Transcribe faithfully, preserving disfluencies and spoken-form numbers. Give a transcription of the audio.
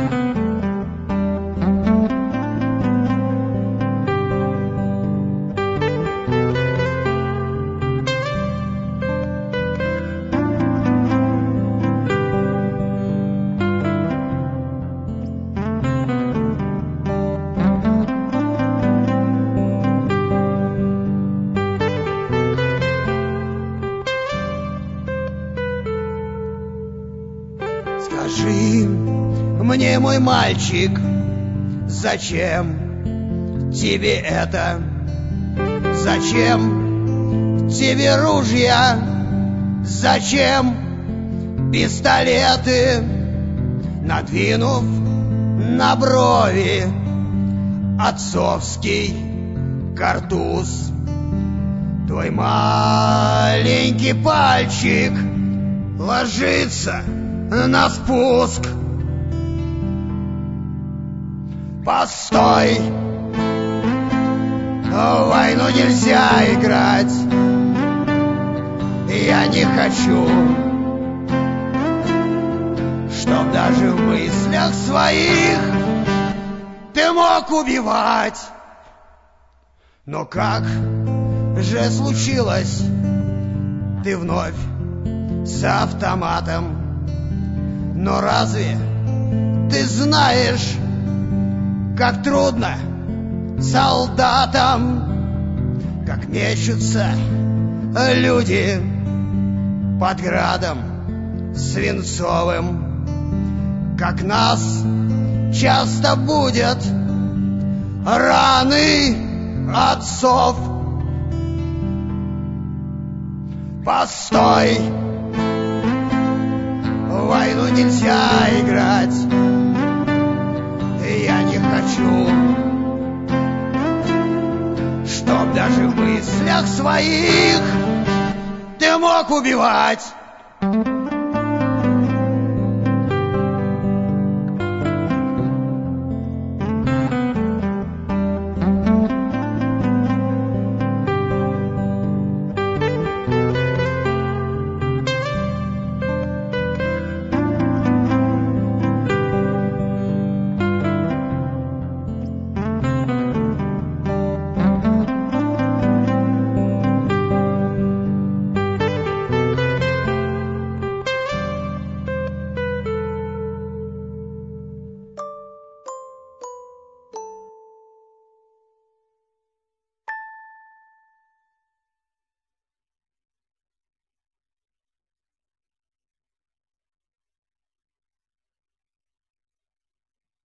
Скажи мне, мой мальчик, зачем тебе это? Зачем тебе ружья? Зачем пистолеты? Надвинув на брови отцовский картуз, твой маленький пальчик ложится на спуск. Постой, в войну нельзя играть. Я не хочу, чтоб даже в мыслях своих ты мог убивать. Но как же случилось, ты вновь с автоматом? Но разве ты знаешь, как трудно солдатам, как мечутся люди под градом свинцовым, как нас часто будет раны отцов? Постой, в войну нельзя играть. Я не хочу, чтоб даже в мыслях своих ты мог убивать.